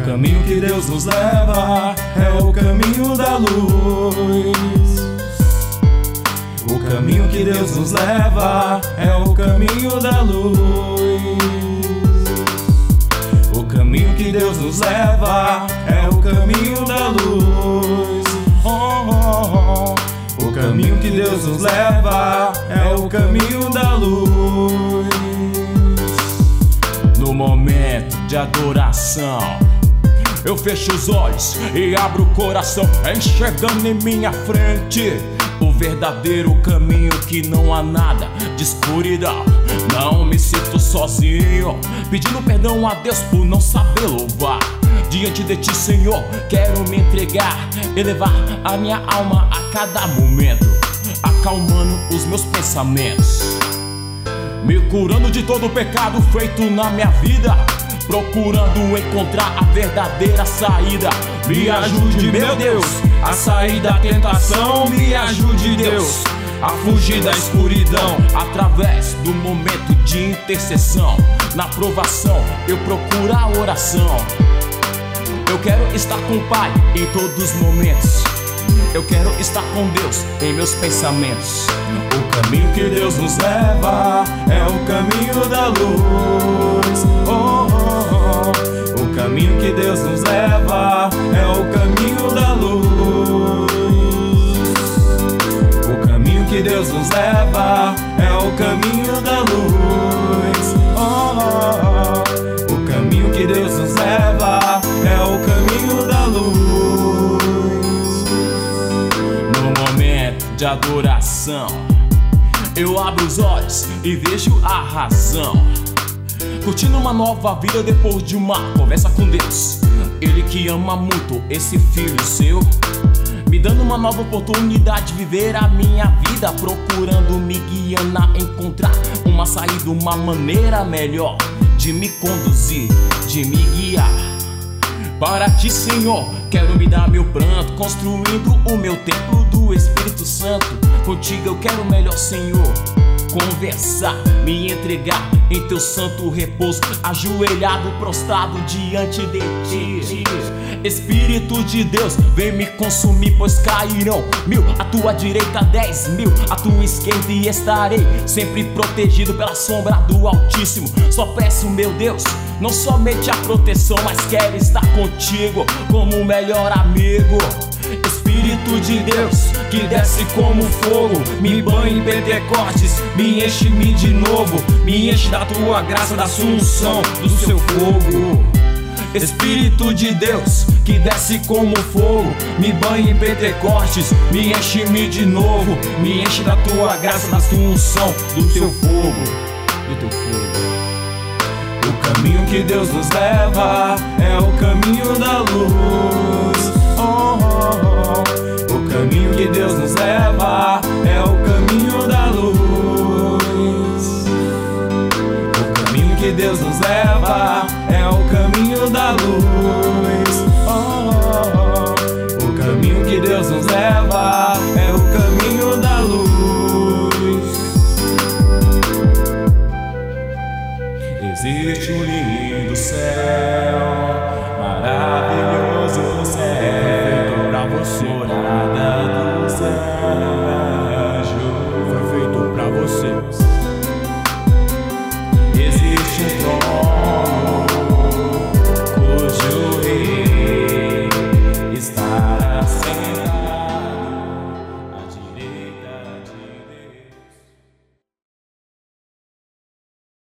caminho que Deus nos leva é o caminho da luz. O caminho que Deus nos leva é o caminho da luz. O caminho que Deus nos leva é o caminho da luz. O caminho que Deus nos leva é o caminho da luz. No momento de adoração, eu fecho os olhos e abro o coração, enxergando em minha frente o verdadeiro caminho que não há nada de escuridão. Não me sinto sozinho, pedindo perdão a Deus por não saber louvar. Diante de ti, Senhor, quero me entregar, elevar a minha alma a cada momento, acalmando os meus pensamentos, me curando de todo o pecado feito na minha vida, procurando encontrar a verdadeira saída. Me ajude, meu Deus, a sair da tentação. Me ajude, Deus, a fugir da escuridão, através do momento de intercessão. Na provação eu procuro a oração. Eu quero estar com o Pai em todos os momentos. Eu quero estar com Deus em meus pensamentos. O caminho que Deus nos leva é o caminho da luz. O caminho que Deus nos leva é o caminho da luz. O caminho que Deus nos leva é o caminho da luz. O caminho que Deus nos leva é o caminho da luz. No momento de adoração, eu abro os olhos e vejo a razão, curtindo uma nova vida depois de uma conversa com Deus. Ele que ama muito esse filho seu, me dando uma nova oportunidade de viver a minha vida, procurando me guiando a encontrar uma saída, uma maneira melhor de me conduzir, de me guiar. Para ti, Senhor, quero me dar meu pranto, construindo o meu templo do Espírito Santo. Contigo eu quero melhor, Senhor, conversar, me entregar em teu santo repouso, ajoelhado, prostrado diante de ti. Espírito de Deus, vem me consumir, pois cairão 1000 à tua direita, 10.000 à tua esquerda, e estarei sempre protegido pela sombra do Altíssimo. Só peço, meu Deus, não somente a proteção, mas quero estar contigo como o melhor amigo. Espírito de Deus, que desce como fogo, me banha em Pentecostes, me enche-me de novo, me enche da tua graça, da sua unção, do seu fogo. Espírito de Deus, que desce como fogo, me banha em Pentecostes, me enche-me de novo, me enche da tua graça, da sua unção, do teu fogo, do teu fogo. O caminho que Deus nos leva é o caminho da luz.